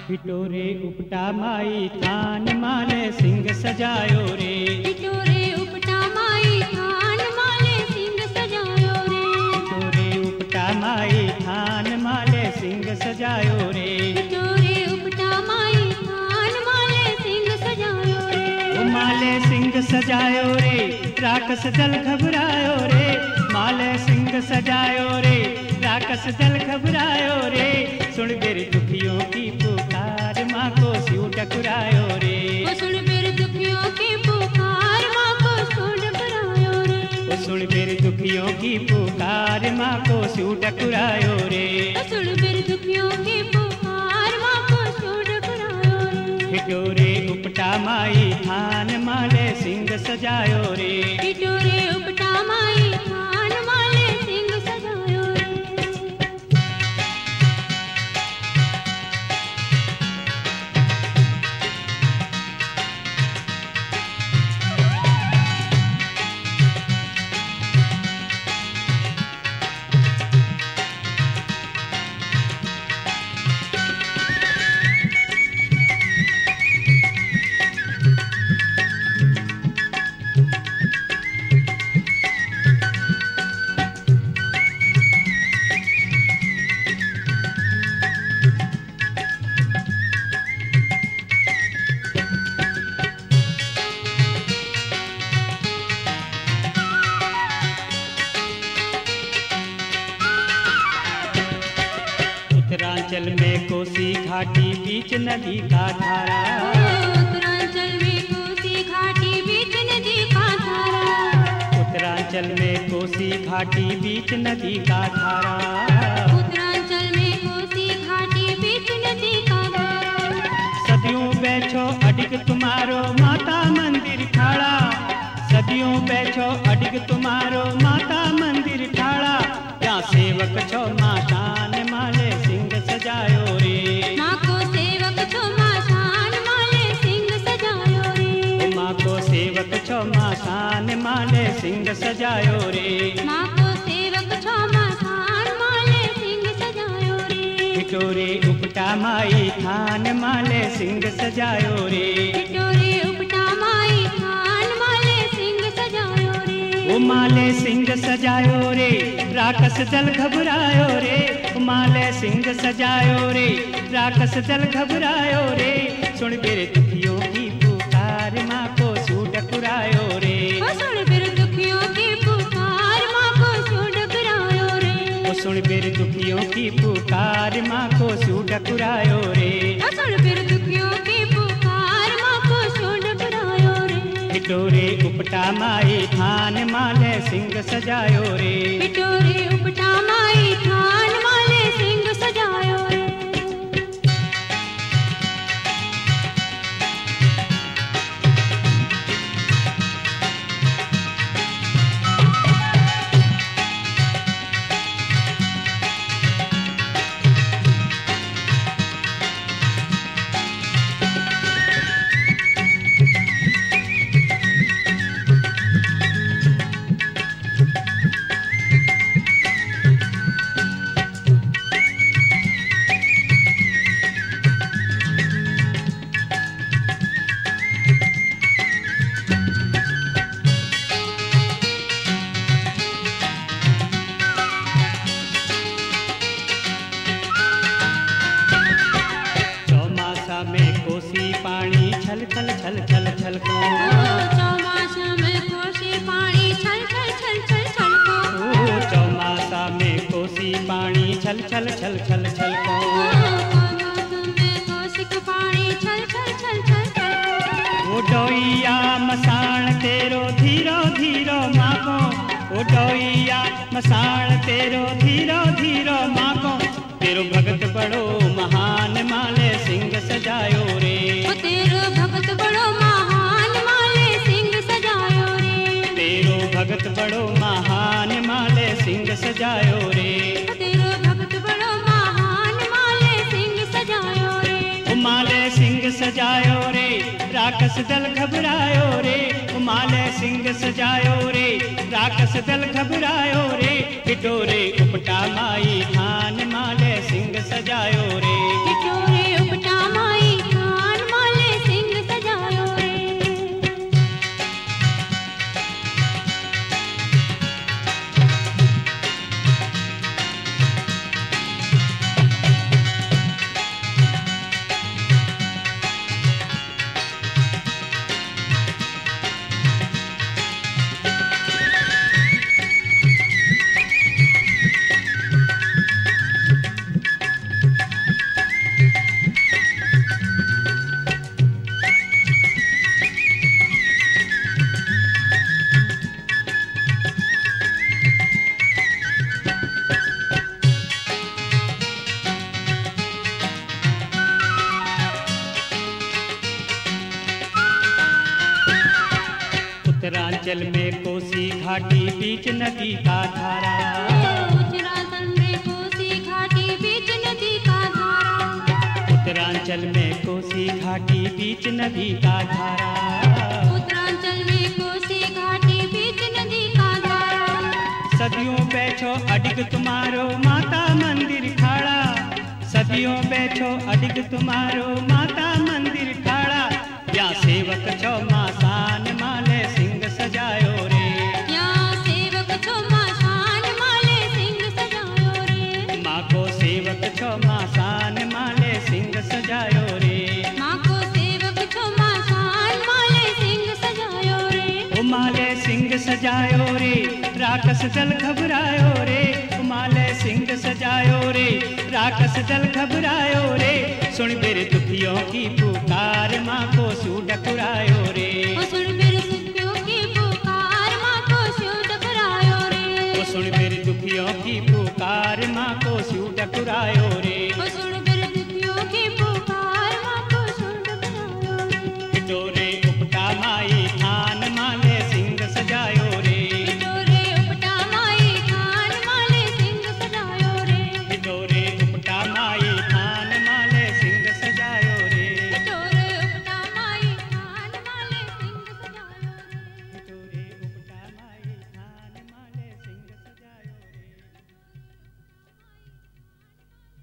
पिटोरे उपटा माई थान माले सिंह सजायो रे। पिटोरे उपटा माई थान माले सिंह सजायो रे। पिटोरे उपटा माई थान माले सिंह सजायो रे। पिटोरे उपटा माई थान माले सिंह सजायो रे। ओ माले सिंह सजायो रे, राक्षस दल घबरायो रे। माले सिंह सजायो रे, राक्षस दल घबरायो रे। सुन मेरे दुखियों की पुकार, माँ को सिर टकरायो रे। ओ सुन मेरे दुखियों की पुकार, माँ को सिर टकरायो रे। ओ सुन मेरे दुखियों की पुकार, माँ को सिर टकरायो रे। ओ सुन मेरे दुखियों की पुकार, माँ को सिर टकरायो रे। पिटोरे उपटा माई थान माले सिंह सजायो रे। पिटोरे उपटा माई थान माले सिंह सजायो रे। उत्तरांचल में कोसी घाटी बीच नदी का धारा। उत्तरांचल में कोसी घाटी बीच नदी का धारा। उत्तरांचल में कोसी घाटी बीच नदी का धारा। उत्तरांचल में कोसी घाटी बीच नदी का धारा। सदियों बैठो अडिग तुम्हारो माता मंदिर ठाड़ा। सदियों बैठो अडिग तुम्हारो माता मंदिर ठाड़ा। क्या सेवक छो माँ शान माले सिंह सजायो रे। माँ को सेवक छो माँ शान माले सिंह सजायो रे। माँ को सेवक छो माँ शान माले सिंह सजायो रे। माँ को सेवक छो माँ शान माले सिंह सजायो रे। पिटोरे उपटा माई थान माले सिंह सजायो रे। पिटोरे उपटा माई थान माले सिंह सजायो रे। ओ माले सिंह सजायो रे, राक्षस दल घबरायो रे। ओ माले सिंह सजायो रे, राक्षस दल घबरायो रे। सुन मेरे दुखियों की पुकार, माँ को सिर टकरायो रे। ओ सुन मेरे दुखियों की पुकार, माँ को सिर टकरायो रे। ओ सुन मेरे दुखियों की पुकार, माँ को सिर टकरायो रे। ओ सुन मेरे दुखियों की पुकार, माँ को सिर टकरायो रे। पिटोरे उपटा माई थान माले सिंह सजायो रे। पिटोरे उपटा माई थान माले सिंह सजायो रे। छल छल छल छल छल को। चौमासा में कोसी पानी छल छल छल छल छल को। चौमासा में कोसी पानी छल छल छल छल छल को। चौमासा में कोसी पानी छल छल छल छल छल को। ओ डोइया मसाण तेरो धीरो धीरो माको। ओ डोइया मसाण तेरो धीरो धीरो माको। तेरो भगत बड़ो महान माले सिंह सजायो रे। ओ तेरो भगत बड़ो महान माले सिंह सजायो रे। तेरो भगत बड़ो महान माले सिंह सजायो रे। ओ तेरो भगत बड़ो महान माले सिंह सजायो रे। ओ माले सिंह सजायो रे, राक्षस दल घबरायो रे। ओ माले सिंह सजायो रे, राक्षस दल घबरायो रे। पिटोरे उपटा माई थान माले सिंह सजायो रे। पिटोरे उपटा उत्तरांचल में कोसी घाटी बीच नदी का धारा। उत्तरांचल में कोसी घाटी बीच नदी का धारा। उत्तरांचल में कोसी घाटी बीच नदी का धारा। उत्तरांचल में कोसी घाटी बीच नदी का धारा। सदियों बैठो अडिग तुम्हारो माता मंदिर खाड़ा। सदियों बैठो अडिग तुम्हारो माता मंदिर खाड़ा। या सेवक छो मासान माले सिंह सजायो रे। या सेवक छो मासान माले सिंह सजायो रे। माँ को सेवक छो मासान माले सिंह सजायो रे। माँ को सेवक छो मासान माले सिंह सजायो रे। ओ माले सिंह सजायो रे राक्षस दल घबरायो रे। ओ माले सिंह सजायो रे राक्षस दल घबरायो रे। सुन मेरे